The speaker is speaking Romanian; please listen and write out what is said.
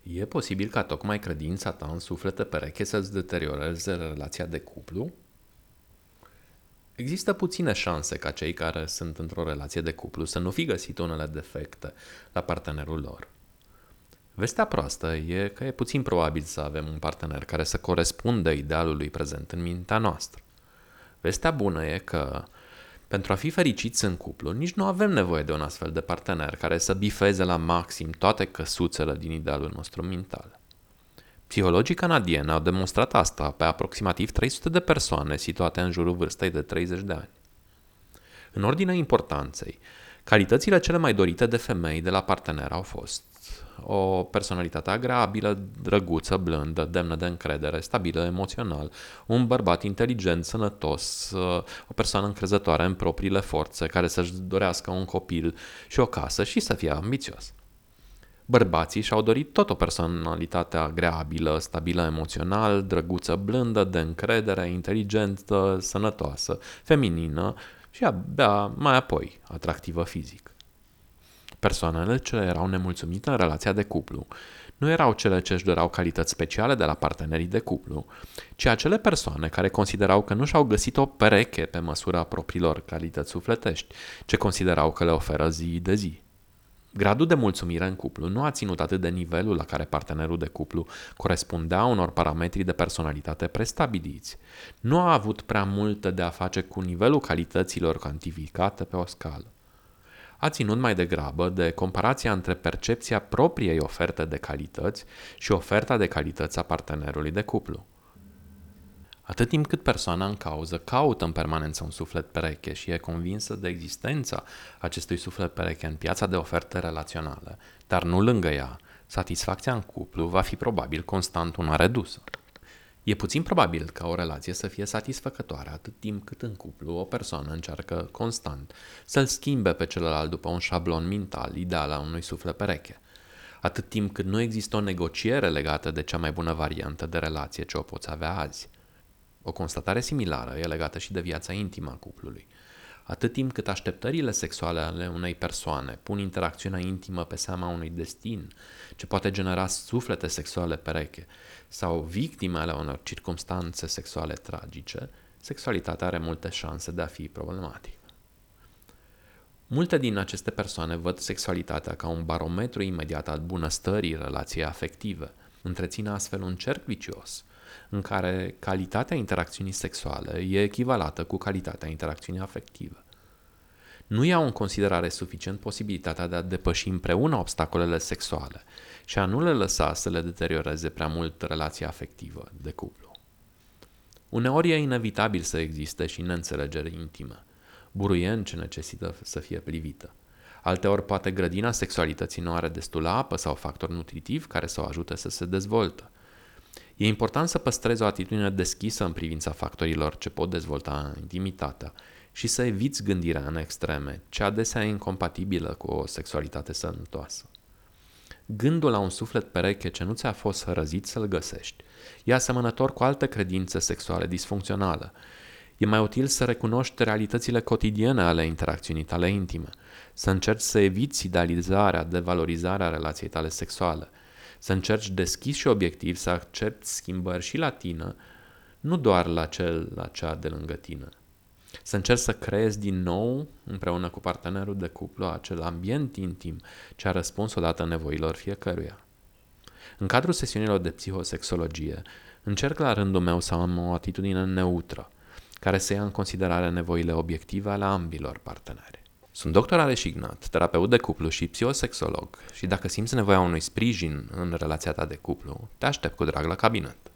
E posibil ca tocmai credința ta în suflete pereche să-ți deterioreze relația de cuplu? Există puține șanse ca cei care sunt într-o relație de cuplu să nu fi găsit unele defecte la partenerul lor. Vestea proastă e că e puțin probabil să avem un partener care să corespundă idealului prezent în mintea noastră. Vestea bună e că, pentru a fi fericiți în cuplu, nici nu avem nevoie de un astfel de partener care să bifeze la maxim toate căsuțele din idealul nostru mental. Psihologii canadieni au demonstrat asta pe aproximativ 300 de persoane situate în jurul vârstei de 30 de ani. În ordinea importanței, calitățile cele mai dorite de femei de la partener au fost o personalitate agreabilă, drăguță, blândă, demnă de încredere, stabilă emoțional, un bărbat inteligent, sănătos, o persoană încrezătoare în propriile forțe, care să-și dorească un copil și o casă și să fie ambițios. Bărbații și-au dorit tot o personalitate agreabilă, stabilă emoțional, drăguță, blândă, de încredere, inteligentă, sănătoasă, feminină și abia mai apoi atractivă fizic. Persoanele ce erau nemulțumite în relația de cuplu nu erau cele ce își doreau calități speciale de la partenerii de cuplu, ci acele persoane care considerau că nu și-au găsit o pereche pe măsura propriilor calități sufletești, ce considerau că le oferă zi de zi. Gradul de mulțumire în cuplu nu a ținut atât de nivelul la care partenerul de cuplu corespundea unor parametri de personalitate prestabiliți. Nu a avut prea multe de a face cu nivelul calităților cantificate pe o scală. A ținut mai degrabă de comparația între percepția propriei oferte de calități și oferta de calități a partenerului de cuplu. Atât timp cât persoana în cauză caută în permanență un suflet pereche și e convinsă de existența acestui suflet pereche în piața de oferte relaționale, dar nu lângă ea, satisfacția în cuplu va fi probabil constant una redusă. E puțin probabil ca o relație să fie satisfăcătoare atât timp cât în cuplu o persoană încearcă constant să-l schimbe pe celălalt după un șablon mental ideal al unui suflet pereche, atât timp cât nu există o negociere legată de cea mai bună variantă de relație ce o poți avea azi. O constatare similară e legată și de viața intimă a cuplului. Atât timp cât așteptările sexuale ale unei persoane pun interacțiunea intimă pe seama unui destin ce poate genera suflete sexuale pereche sau victime ale unor circumstanțe sexuale tragice, sexualitatea are multe șanse de a fi problematică. Multe din aceste persoane văd sexualitatea ca un barometru imediat al bunăstării relației afective, întrețin astfel un cerc vicios în care calitatea interacțiunii sexuale e echivalată cu calitatea interacțiunii afective. Nu iau în considerare suficient posibilitatea de a depăși împreună obstacolele sexuale și a nu le lăsa să le deterioreze prea mult relația afectivă de cuplu. Uneori e inevitabil să existe și neînțelegere intimă, buruien ce necesită să fie privită. Alteori poate grădina sexualității nu are destulă apă sau factori nutritivi care să o ajute să se dezvoltă. E important să păstrezi o atitudine deschisă în privința factorilor ce pot dezvolta intimitatea și să eviți gândirea în extreme, ce adesea e incompatibilă cu o sexualitate sănătoasă. Gândul la un suflet pereche ce nu ți-a fost răzit să-l găsești e asemănător cu alte credințe sexuale disfuncționale. E mai util să recunoști realitățile cotidiene ale interacțiunii tale intime, să încerci să eviți idealizarea, devalorizarea relației tale sexuale, să încerci deschis și obiectiv să accepti schimbări și la tine, nu doar la cea de lângă tine. Să încerci să creezi din nou, împreună cu partenerul de cuplu, acel ambient intim ce a răspuns odată nevoilor fiecăruia. În cadrul sesiunilor de psihosexologie, încerc la rândul meu să am o atitudine neutră, care să ia în considerare nevoile obiective ale ambilor parteneri. Sunt dr. Alex Ignat, terapeut de cuplu și psihosexolog și dacă simți nevoia unui sprijin în relația ta de cuplu, te aștept cu drag la cabinet.